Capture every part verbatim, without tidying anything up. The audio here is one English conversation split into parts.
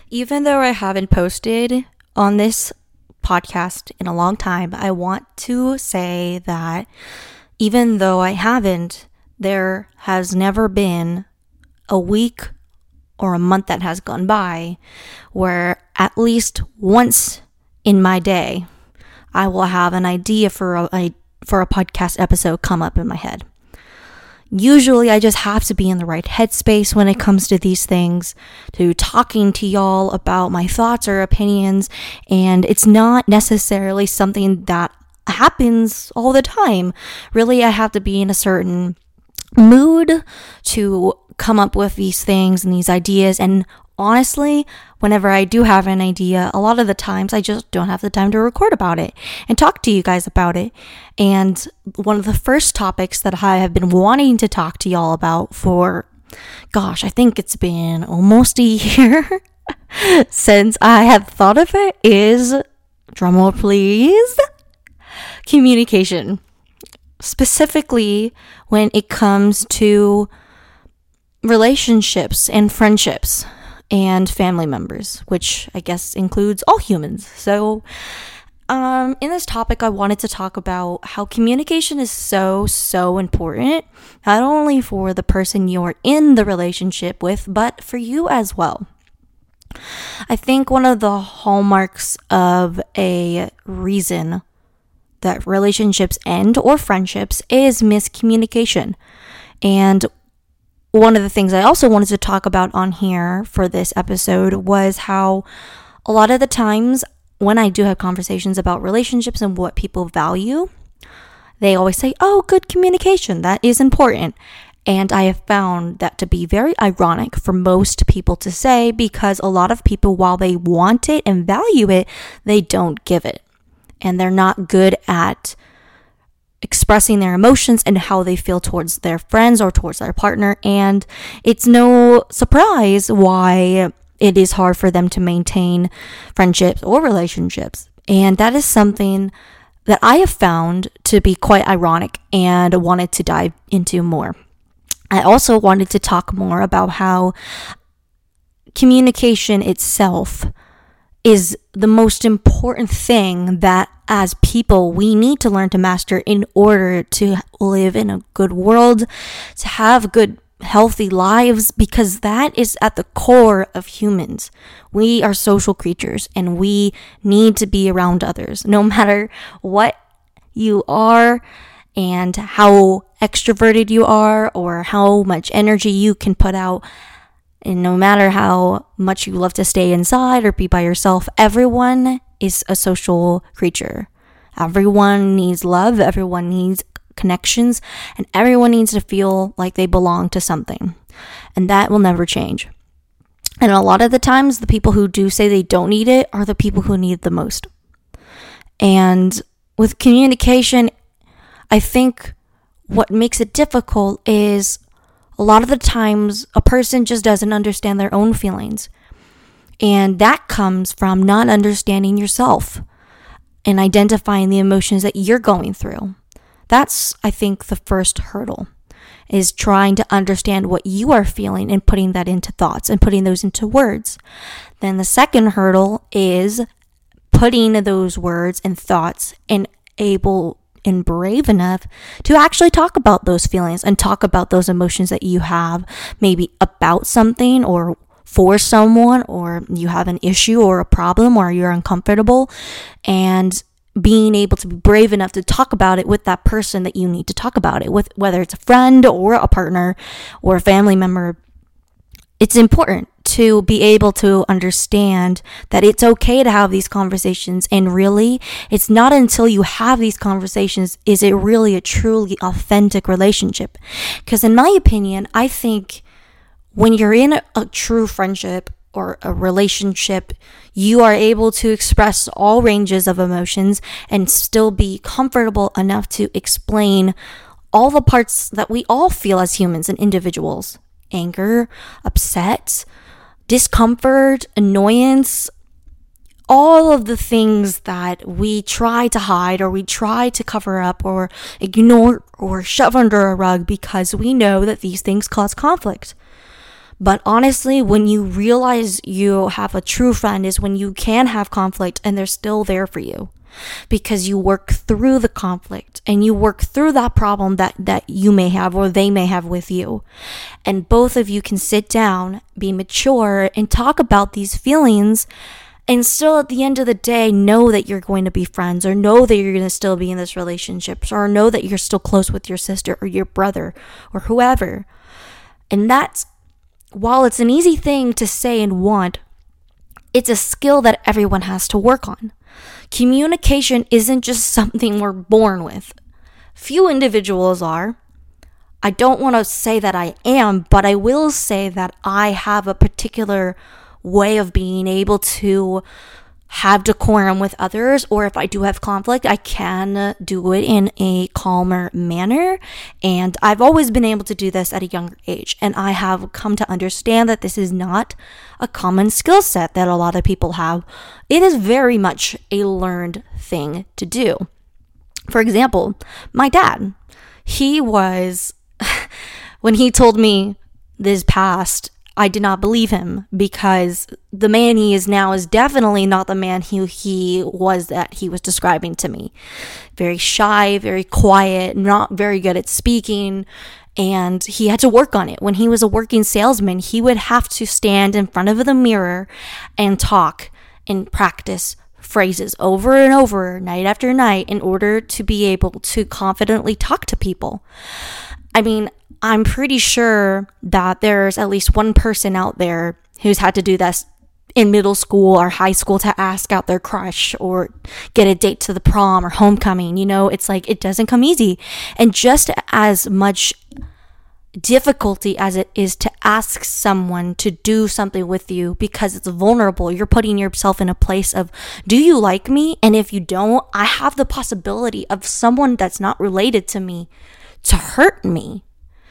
Even though I haven't posted on this podcast in a long time, I want to say that even though I haven't, there has never been a week or a month that has gone by where at least once in my day, I will have an idea for a, a for a podcast episode come up in my head. Usually I just have to be in the right headspace when it comes to these things, to talking to y'all about my thoughts or opinions, and it's not necessarily something that happens all the time. Really, I have to be in a certain mood to come up with these things and these ideas, and honestly, whenever I do have an idea, a lot of the times I just don't have the time to record about it and talk to you guys about it. And one of the first topics that I have been wanting to talk to y'all about for, gosh, I think it's been almost a year since I have thought of it is, drumroll please, communication. Specifically when it comes to relationships and friendships and family members, which I guess includes all humans. So um, in this topic, I wanted to talk about how communication is so, so important, not only for the person you're in the relationship with, but for you as well. I think one of the hallmarks of a reason that relationships end or friendships is miscommunication. And one of the things I also wanted to talk about on here for this episode was how a lot of the times when I do have conversations about relationships and what people value, they always say, oh, good communication, that is important. And I have found that to be very ironic for most people to say, because a lot of people, while they want it and value it, they don't give it. And they're not good at expressing their emotions and how they feel towards their friends or towards their partner. And it's no surprise why it is hard for them to maintain friendships or relationships. And that is something that I have found to be quite ironic and wanted to dive into more. I also wanted to talk more about how communication itself is the most important thing that as people we need to learn to master in order to live in a good world, to have good healthy lives, because that is at the core of humans. We are social creatures and we need to be around others, no matter what you are and how extroverted you are or how much energy you can put out. And no matter how much you love to stay inside or be by yourself, everyone is a social creature. Everyone needs love, everyone needs connections, and everyone needs to feel like they belong to something. And that will never change. And a lot of the times, the people who do say they don't need it are the people who need it the most. And with communication, I think what makes it difficult is a lot of the times, a person just doesn't understand their own feelings. And that comes from not understanding yourself and identifying the emotions that you're going through. That's, I think, the first hurdle, is trying to understand what you are feeling and putting that into thoughts and putting those into words. Then the second hurdle is putting those words and thoughts and able and brave enough to actually talk about those feelings and talk about those emotions that you have, maybe about something or for someone, or you have an issue or a problem or you're uncomfortable, and being able to be brave enough to talk about it with that person that you need to talk about it with, whether it's a friend or a partner or a family member. It's important to be able to understand that it's okay to have these conversations, and really, it's not until you have these conversations is it really a truly authentic relationship. Because in my opinion, I think when you're in a, a true friendship or a relationship, you are able to express all ranges of emotions and still be comfortable enough to explain all the parts that we all feel as humans and individuals. Anger, upset, discomfort, annoyance, all of the things that we try to hide or we try to cover up or ignore or shove under a rug because we know that these things cause conflict. But honestly, when you realize you have a true friend is when you can have conflict and they're still there for you, because you work through the conflict and you work through that problem that, that you may have or they may have with you. And both of you can sit down, be mature, and talk about these feelings, and still at the end of the day know that you're going to be friends, or know that you're going to still be in this relationship, or know that you're still close with your sister or your brother or whoever. And that's, while it's an easy thing to say and want, it's a skill that everyone has to work on. Communication isn't just something we're born with. Few individuals are. I don't want to say that I am, but I will say that I have a particular way of being able to have decorum with others, or if I do have conflict, I can do it in a calmer manner. And I've always been able to do this at a younger age, and I have come to understand that this is not a common skill set that a lot of people have. It is very much a learned thing to do. For example, my dad, he was, when he told me this past, I did not believe him, because the man he is now is definitely not the man who he was that he was describing to me. Very shy, very quiet, not very good at speaking, and he had to work on it. When he was a working salesman, he would have to stand in front of the mirror and talk and practice phrases over and over, night after night, in order to be able to confidently talk to people. I mean, I'm pretty sure that there's at least one person out there who's had to do this in middle school or high school to ask out their crush or get a date to the prom or homecoming. You know, it's like, it doesn't come easy. And just as much difficulty as it is to ask someone to do something with you because it's vulnerable, you're putting yourself in a place of, do you like me? And if you don't, I have the possibility of someone that's not related to me to hurt me.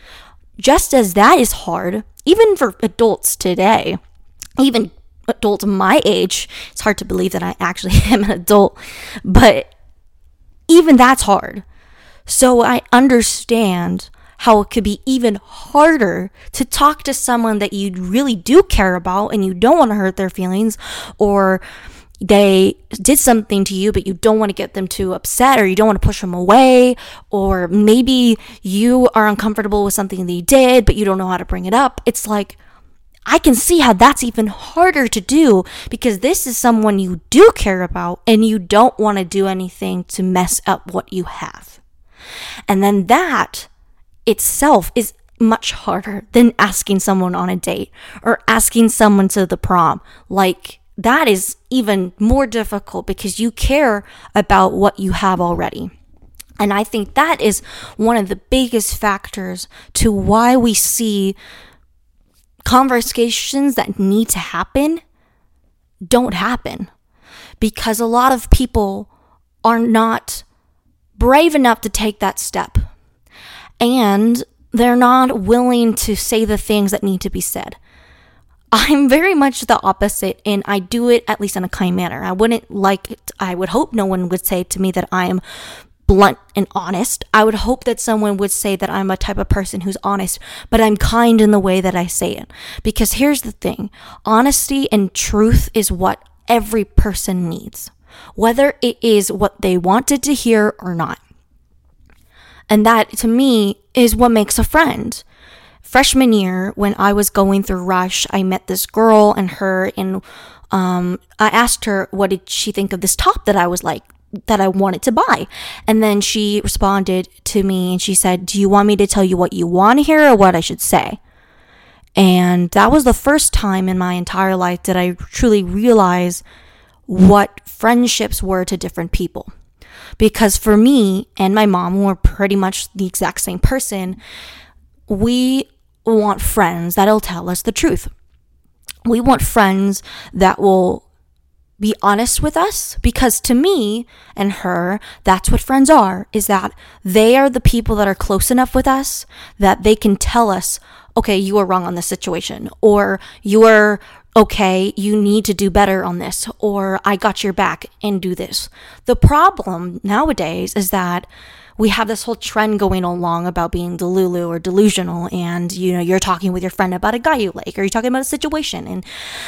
Just as that is hard, even for adults today, even adults my age, it's hard to believe that I actually am an adult, but even that's hard. So I understand how it could be even harder to talk to someone that you really do care about and you don't want to hurt their feelings, or they did something to you, but you don't want to get them too upset, or you don't want to push them away, or maybe you are uncomfortable with something they did, but you don't know how to bring it up. It's like, I can see how that's even harder to do, because this is someone you do care about and you don't want to do anything to mess up what you have. And then that itself is much harder than asking someone on a date or asking someone to the prom. Like, that is even more difficult because you care about what you have already. And I think that is one of the biggest factors to why we see conversations that need to happen don't happen. Because a lot of people are not brave enough to take that step. And they're not willing to say the things that need to be said. I'm very much the opposite, and I do it at least in a kind manner. I wouldn't like it. I would hope no one would say to me that I am blunt and honest. I would hope that someone would say that I'm a type of person who's honest, but I'm kind in the way that I say it. Because here's the thing, honesty and truth is what every person needs, whether it is what they wanted to hear or not. And that, to me, is what makes a friend. Freshman year, when I was going through Rush, I met this girl and her, and um, I asked her, what did she think of this top that I was like, that I wanted to buy? And then she responded to me and she said, do you want me to tell you what you want to hear or what I should say? And that was the first time in my entire life that I truly realized what friendships were to different people. Because for me and my mom were pretty much the exact same person. We want friends that'll tell us the truth. We want friends that will be honest with us, because to me and her, that's what friends are, is that they are the people that are close enough with us that they can tell us, okay, you are wrong on this situation, or you are okay, you need to do better on this, or I got your back and do this. The problem nowadays is that we have this whole trend going along about being delulu or delusional, and you know, you're talking with your friend about a guy you like, or you're talking about a situation, and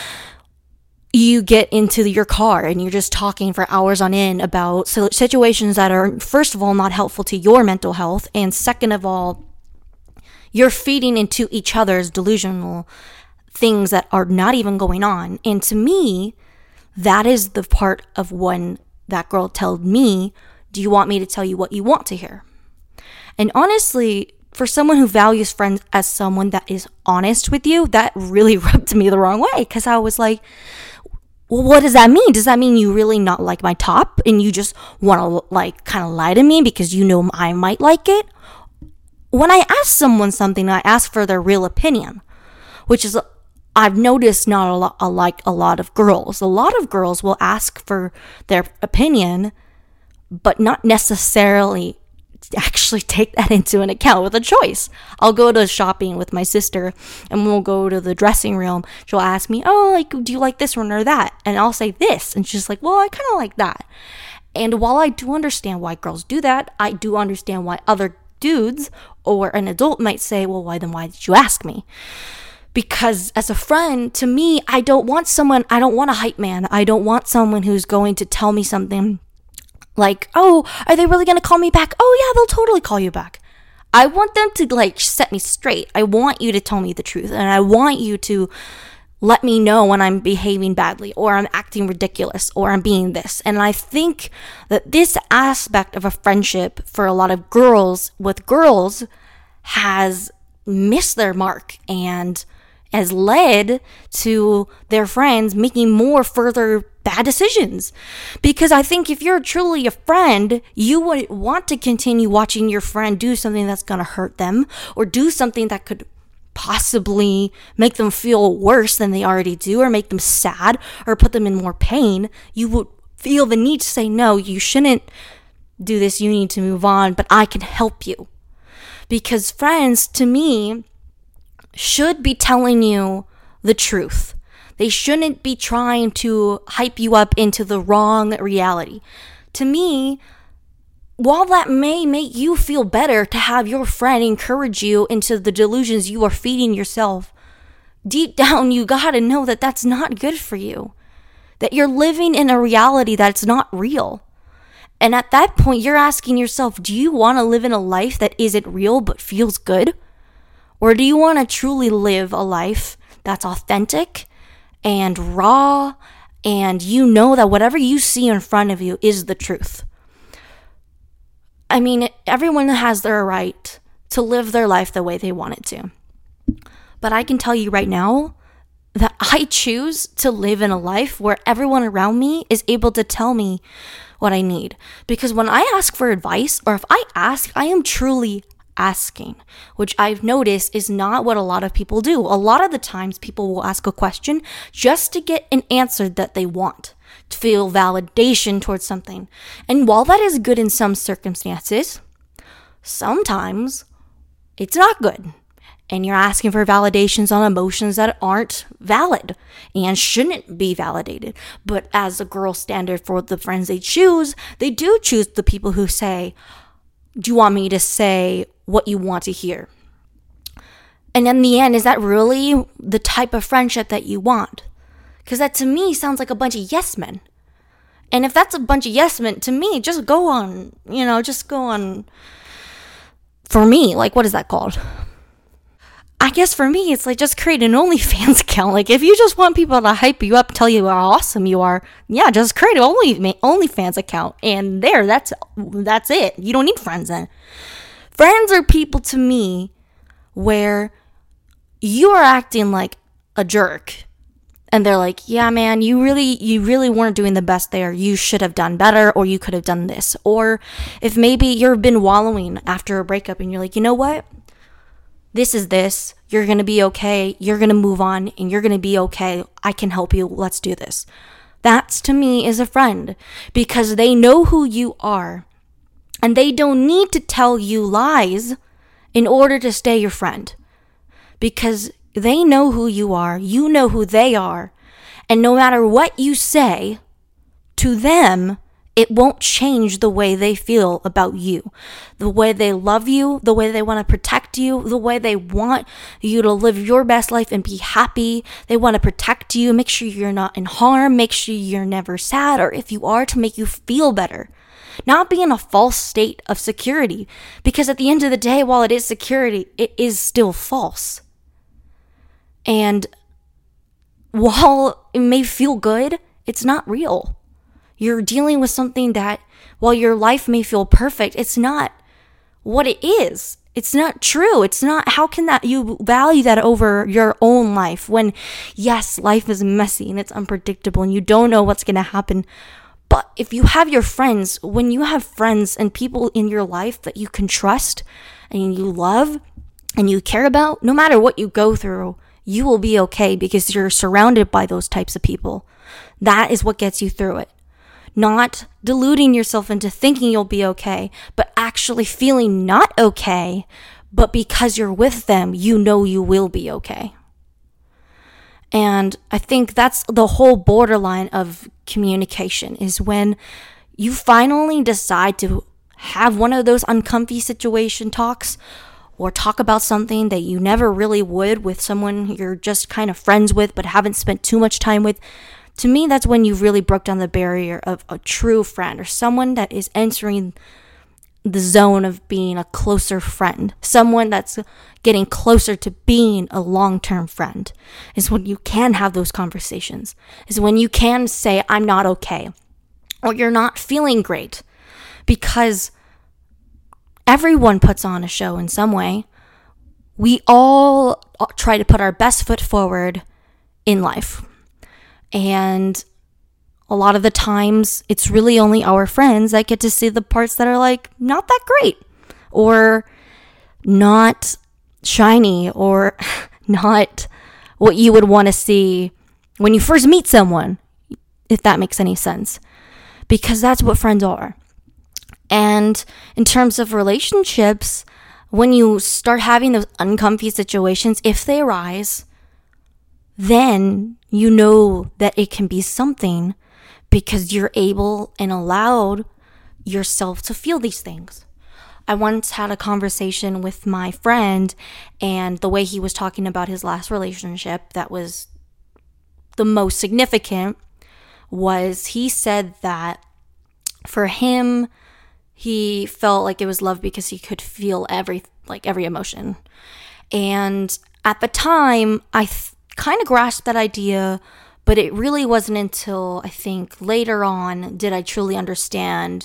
you get into your car and you're just talking for hours on end about situations that are, first of all, not helpful to your mental health, and second of all, you're feeding into each other's delusional things that are not even going on. And to me, that is the part of when that girl told me, do you want me to tell you what you want to hear? And honestly, for someone who values friends as someone that is honest with you, that really rubbed me the wrong way, because I was like, well, what does that mean? Does that mean you really not like my top and you just want to like kind of lie to me because you know I might like it? When I ask someone something, I ask for their real opinion, which is, I've noticed not a lot, like a lot of girls. A lot of girls will ask for their opinion, but not necessarily actually take that into an account with a choice. I'll go to shopping with my sister and we'll go to the dressing room. She'll ask me, oh, like, do you like this one or that? And I'll say this. And she's like, well, I kind of like that. And while I do understand why girls do that, I do understand why other dudes or an adult might say, well, why then why did you ask me? Because as a friend, to me, I don't want someone, I don't want a hype man. I don't want someone who's going to tell me something like, oh, are they really going to call me back? Oh, yeah, they'll totally call you back. I want them to, like, set me straight. I want you to tell me the truth. And I want you to let me know when I'm behaving badly or I'm acting ridiculous or I'm being this. And I think that this aspect of a friendship for a lot of girls with girls has missed their mark and has led to their friends making more further bad decisions. Because I think if you're truly a friend, you would want to continue watching your friend do something that's going to hurt them or do something that could possibly make them feel worse than they already do or make them sad or put them in more pain. You would feel the need to say, no, you shouldn't do this. You need to move on, but I can help you. Because friends, to me, should be telling you the truth. They shouldn't be trying to hype you up into the wrong reality. To me, while that may make you feel better to have your friend encourage you into the delusions you are feeding yourself, deep down you gotta know that that's not good for you. That you're living in a reality that's not real. And at that point, you're asking yourself, do you want to live in a life that isn't real but feels good? Or do you want to truly live a life that's authentic and raw, and you know that whatever you see in front of you is the truth? I mean, everyone has their right to live their life the way they want it to. But I can tell you right now that I choose to live in a life where everyone around me is able to tell me what I need. Because when I ask for advice, or if I ask, I am truly asking, which I've noticed is not what a lot of people do. A lot of the times people will ask a question just to get an answer that they want, to feel validation towards something. And while that is good in some circumstances, sometimes it's not good. And you're asking for validations on emotions that aren't valid and shouldn't be validated. But as a girl standard for the friends they choose, they do choose the people who say, do you want me to say what you want to hear? And in the end, is that really the type of friendship that you want? Because that to me sounds like a bunch of yes men. And if that's a bunch of yes men, to me, just go on, you know, just go on. For me, like, what is that called? I guess for me, it's like just create an OnlyFans account. Like, if you just want people to hype you up, tell you how awesome you are, yeah, just create an Only OnlyFans account. And there, that's that's it. You don't need friends then. Friends are people to me where you are acting like a jerk. And they're like, yeah, man, you really, you really weren't doing the best there. You should have done better, or you could have done this. Or if maybe you've been wallowing after a breakup and you're like, you know what? This is this. You're going to be okay. You're going to move on and you're going to be okay. I can help you. Let's do this. That's to me is a friend, because they know who you are and they don't need to tell you lies in order to stay your friend, because they know who you are. You know who they are. And no matter what you say to them, it won't change the way they feel about you, the way they love you, the way they want to protect you, the way they want you to live your best life and be happy. They want to protect you, make sure you're not in harm, make sure you're never sad, or if you are, to make you feel better. Not be in a false state of security, because at the end of the day, while it is security, it is still false. And while it may feel good, it's not real. You're dealing with something that, while your life may feel perfect, it's not what it is. It's not true. It's not, how can that, you value that over your own life when, yes, life is messy and it's unpredictable and you don't know what's going to happen. But if you have your friends, when you have friends and people in your life that you can trust and you love and you care about, no matter what you go through, you will be okay because you're surrounded by those types of people. That is what gets you through it. Not deluding yourself into thinking you'll be okay, but actually feeling not okay, but because you're with them, you know you will be okay. And I think that's the whole borderline of communication, is when you finally decide to have one of those uncomfy situation talks, or talk about something that you never really would with someone you're just kind of friends with but haven't spent too much time with. To me, that's when you really broke down the barrier of a true friend, or someone that is entering the zone of being a closer friend, someone that's getting closer to being a long-term friend, is when you can have those conversations, is when you can say, I'm not okay, or you're not feeling great, because everyone puts on a show in some way. We all try to put our best foot forward in life. And a lot of the times, it's really only our friends that get to see the parts that are like not that great, or not shiny, or not what you would want to see when you first meet someone, if that makes any sense. Because that's what friends are. And in terms of relationships, when you start having those uncomfy situations, if they arise, then you know that it can be something, because you're able and allowed yourself to feel these things. I once had a conversation with my friend, and the way he was talking about his last relationship that was the most significant was, he said that for him, he felt like it was love because he could feel every like every emotion. And at the time, I th- kind of grasped that idea, but it really wasn't until I think later on did I truly understand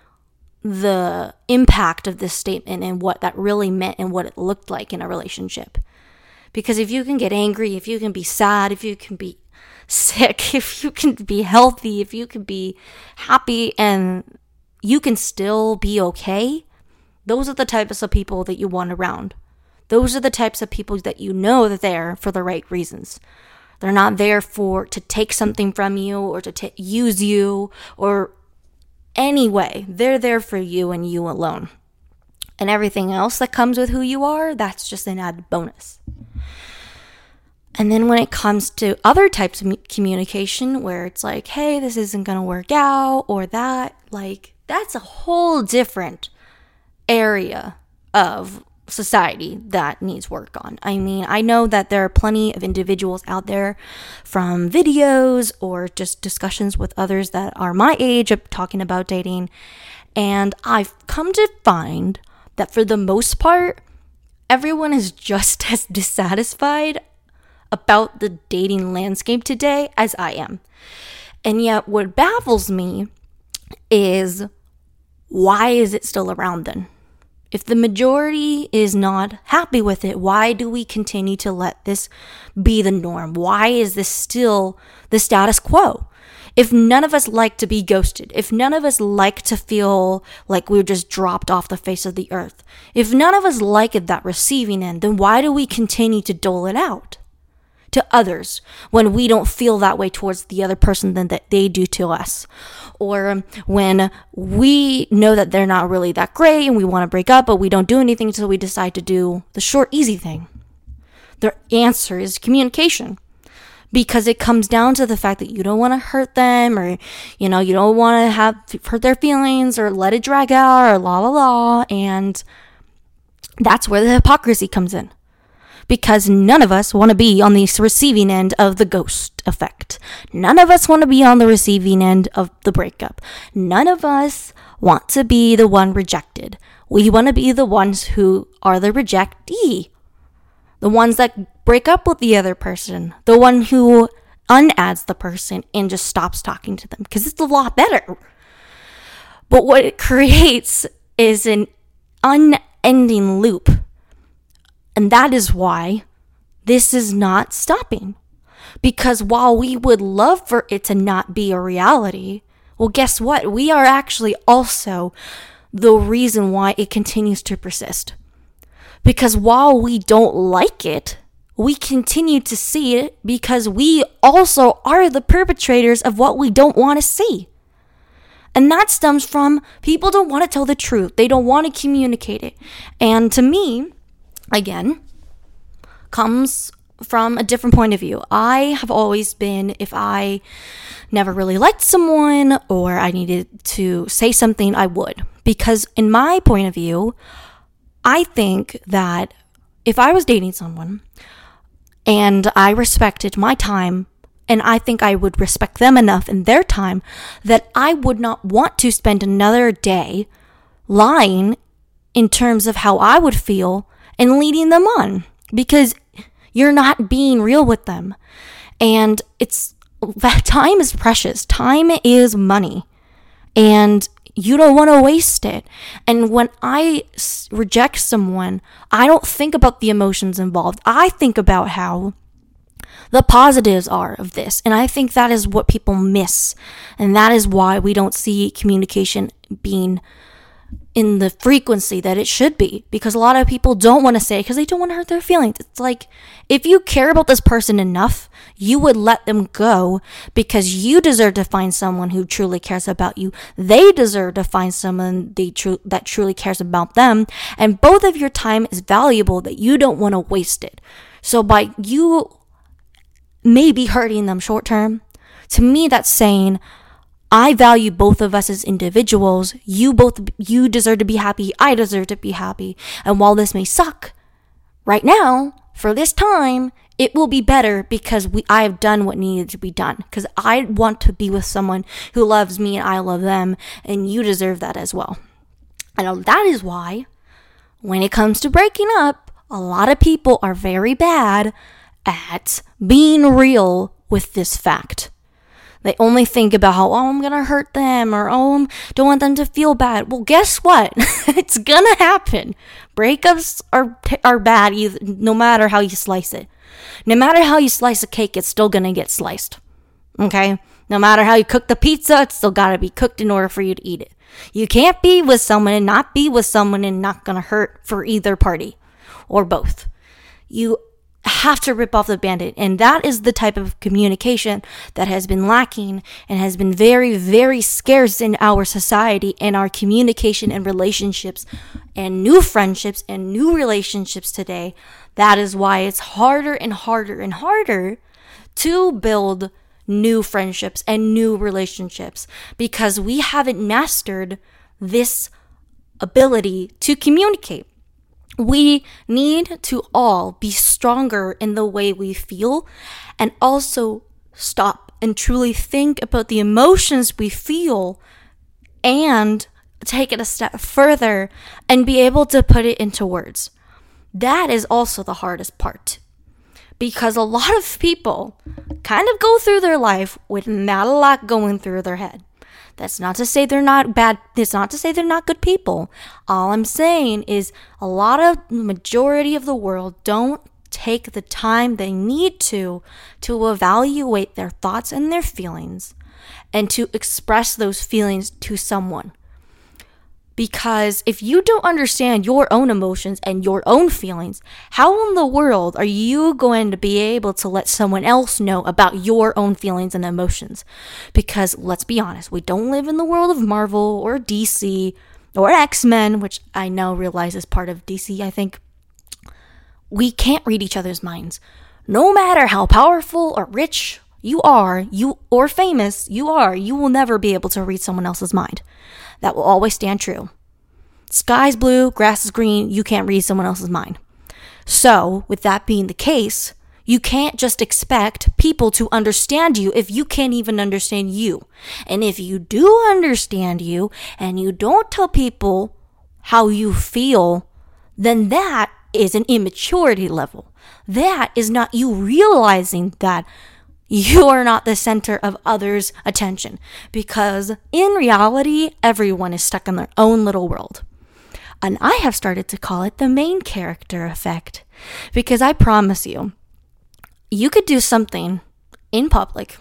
the impact of this statement and what that really meant and what it looked like in a relationship. Because if you can get angry, if you can be sad, if you can be sick, if you can be healthy, if you can be happy, and you can still be okay, those are the types of people that you want around. Those are the types of people that you know that they're there for the right reasons. They're not there for to take something from you or to t- use you or any way. They're there for you and you alone. And everything else that comes with who you are, that's just an added bonus. And then when it comes to other types of communication where it's like, hey, this isn't going to work out, or that, like, that's a whole different area of society that needs work on. I mean, I know that there are plenty of individuals out there, from videos or just discussions with others that are my age of talking about dating, and I've come to find that for the most part, everyone is just as dissatisfied about the dating landscape today as I am. And yet what baffles me is, why is it still around then? If the majority is not happy with it, why do we continue to let this be the norm? Why is this still the status quo? If none of us like to be ghosted, if none of us like to feel like we're just dropped off the face of the earth, if none of us like it, that receiving end, then why do we continue to dole it out to others when we don't feel that way towards the other person than that they do to us? Or when we know that they're not really that great and we want to break up, but we don't do anything until we decide to do the short, easy thing. The answer is communication. because it comes down to the fact that you don't want to hurt them, or, you know, you don't want to have hurt their feelings or let it drag out or la la la. And that's where the hypocrisy comes in, because none of us want to be on the receiving end of the ghost effect. None of us want to be on the receiving end of the breakup. None of us want to be the one rejected. We want to be the ones who are the rejectee. The ones that break up with the other person. The one who unadds the person and just stops talking to them, because it's a lot better. But what it creates is an unending loop. And that is why this is not stopping. Because while we would love for it to not be a reality, well, guess what? We are actually also the reason why it continues to persist. Because while we don't like it, we continue to see it because we also are the perpetrators of what we don't want to see. And that stems from people don't want to tell the truth. They don't want to communicate it. And to me, again, comes from a different point of view. I have always been, if I never really liked someone or I needed to say something, I would. Because in my point of view, I think that if I was dating someone and I respected my time, and I think I would respect them enough in their time, that I would not want to spend another day lying in terms of how I would feel and leading them on, because you're not being real with them. And it's time is precious. Time is money. And you don't want to waste it. And when I s- reject someone, I don't think about the emotions involved. I think about how the positives are of this. And I think that is what people miss. And that is why we don't see communication being in the frequency that it should be, because a lot of people don't want to say it because they don't want to hurt their feelings. It's like, if you care about this person enough, you would let them go, because you deserve to find someone who truly cares about you. They deserve to find someone they tru- that truly cares about them. And both of your time is valuable, that you don't want to waste it. So by you maybe hurting them short term, to me that's saying, I value both of us as individuals. You both, you deserve to be happy. I deserve to be happy. And while this may suck right now, for this time, it will be better because we, I have done what needed to be done. Because I want to be with someone who loves me and I love them. And you deserve that as well. And that is why when it comes to breaking up, a lot of people are very bad at being real with this fact. They only think about how, oh, I'm going to hurt them, or, oh, I don't want them to feel bad. Well, guess what? It's going to happen. Breakups are are bad either, no matter how you slice it. No matter how you slice a cake, it's still going to get sliced. Okay? No matter how you cook the pizza, it's still got to be cooked in order for you to eat it. You can't be with someone and not be with someone and not going to hurt for either party or both. You have to rip off the Band-Aid. And that is the type of communication that has been lacking and has been very, very scarce in our society and our communication and relationships and new friendships and new relationships today. That is why it's harder and harder and harder to build new friendships and new relationships, because we haven't mastered this ability to communicate. We need to all be stronger in the way we feel, and also stop and truly think about the emotions we feel and take it a step further and be able to put it into words. That is also the hardest part, because a lot of people kind of go through their life with not a lot going through their head. That's not to say they're not bad. It's not to say they're not good people. All I'm saying is a lot of the majority of the world don't take the time they need to to evaluate their thoughts and their feelings and to express those feelings to someone. Because if you don't understand your own emotions and your own feelings, how in the world are you going to be able to let someone else know about your own feelings and emotions? Because let's be honest, we don't live in the world of Marvel or D C or X-Men, which I now realize is part of D C, I think. We can't read each other's minds. no matter how powerful or rich you are, you or famous you are, you will never be able to read someone else's mind. That will always stand true. Sky's blue, grass is green, you can't read someone else's mind. So, with that being the case, you can't just expect people to understand you if you can't even understand you. And if you do understand you and you don't tell people how you feel, then that is an immaturity level. That is not you realizing that you are not the center of others' attention. Because in reality, everyone is stuck in their own little world. And I have started to call it the main character effect. Because I promise you, you could do something in public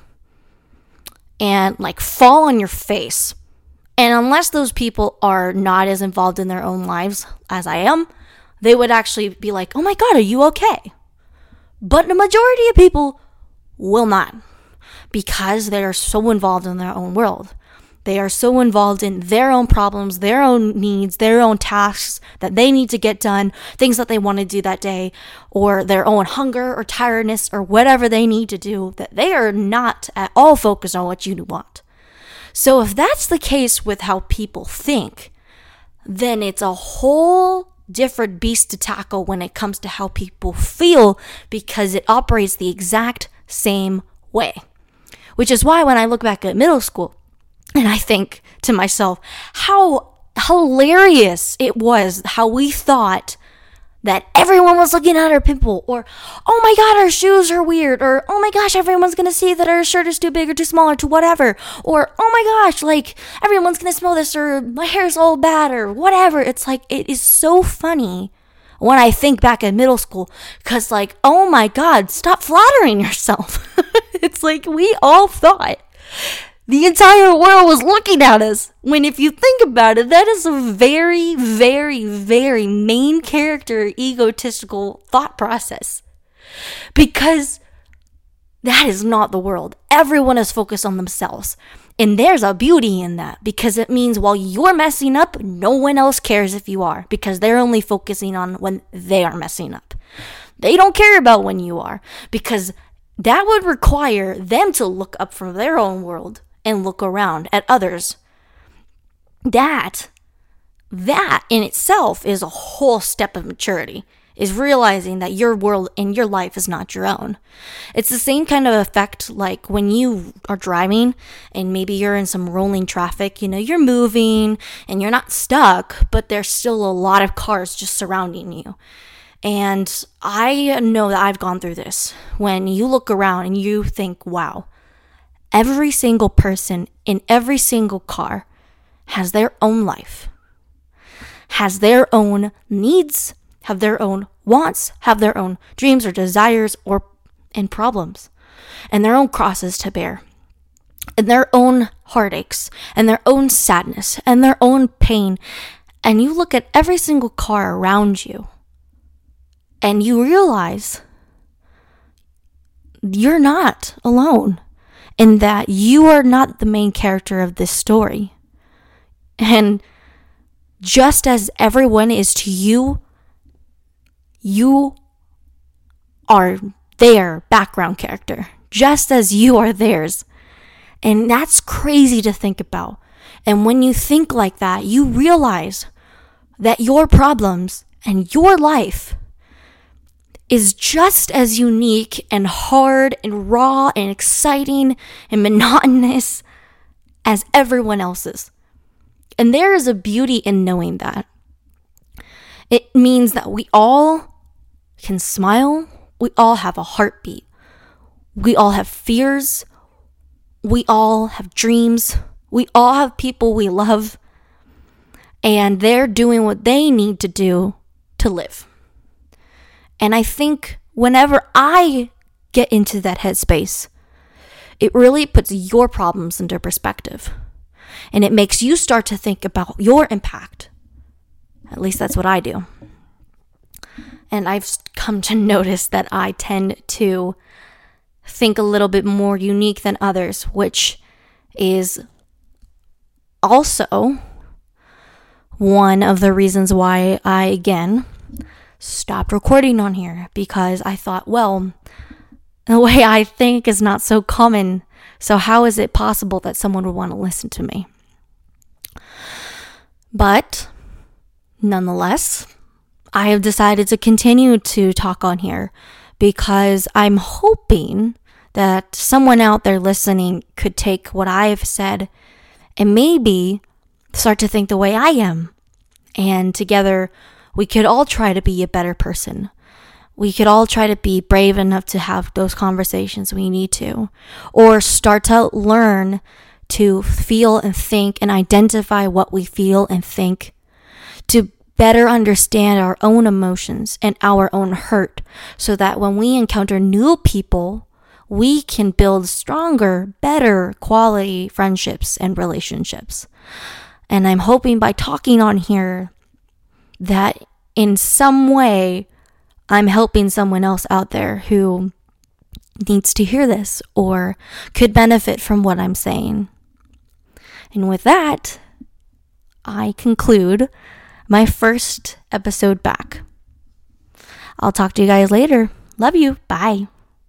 and like fall on your face. And unless those people are not as involved in their own lives as I am, they would actually be like, oh my God, are you okay? But the majority of people will not, because they are so involved in their own world. They are so involved in their own problems, their own needs, their own tasks that they need to get done, things that they want to do that day, or their own hunger or tiredness or whatever they need to do, that they are not at all focused on what you want. So if that's the case with how people think, then it's a whole different beast to tackle when it comes to how people feel, because it operates the exact same way. Which is why when I look back at middle school, and I think to myself, how hilarious it was how we thought that everyone was looking at our pimple, or, oh my God, our shoes are weird, or, oh my gosh, everyone's going to see that our shirt is too big or too small or too whatever, or, oh my gosh, like, everyone's going to smell this, or my hair's all bad, or whatever. It's like, it is so funny when I think back at middle school, because like, oh my God, stop flattering yourself. It's like we all thought the entire world was looking at us, when if you think about it, that is a very, very, very main character egotistical thought process. Because that is not the world. Everyone is focused on themselves. And there's a beauty in that, because it means while you're messing up, no one else cares if you are, because they're only focusing on when they are messing up. They don't care about when you are, because that would require them to look up from their own world and look around at others. That, that in itself is a whole step of maturity, is realizing that your world and your life is not your own. It's the same kind of effect like when you are driving and maybe you're in some rolling traffic, you know, you're moving and you're not stuck, but there's still a lot of cars just surrounding you. And I know that I've gone through this. When you look around and you think, wow, every single person in every single car has their own life, has their own needs, have their own wants, have their own dreams or desires or and problems, and their own crosses to bear, and their own heartaches, and their own sadness, and their own pain. And you look at every single car around you, and you realize you're not alone, and that you are not the main character of this story. And just as everyone is to you, you are their background character, just as you are theirs. And that's crazy to think about. And when you think like that, you realize that your problems and your life is just as unique and hard and raw and exciting and monotonous as everyone else's. And there is a beauty in knowing that. It means that we all can smile. We all have a heartbeat. We all have fears. We all have dreams. We all have people we love. And they're doing what they need to do to live. And I think whenever I get into that headspace, it really puts your problems into perspective. And it makes you start to think about your impact. At least that's what I do. And I've come to notice that I tend to think a little bit more unique than others, which is also one of the reasons why I, again, stopped recording on here, because I thought, well, the way I think is not so common. So how is it possible that someone would want to listen to me? But nonetheless, I have decided to continue to talk on here because I'm hoping that someone out there listening could take what I've said and maybe start to think the way I am. And together, we could all try to be a better person. We could all try to be brave enough to have those conversations we need to, or start to learn to feel and think and identify what we feel and think, to better understand our own emotions and our own hurt, so that when we encounter new people, we can build stronger, better quality friendships and relationships. And I'm hoping by talking on here that in some way I'm helping someone else out there who needs to hear this or could benefit from what I'm saying. And with that, I conclude my first episode back. I'll talk to you guys later. Love you. Bye.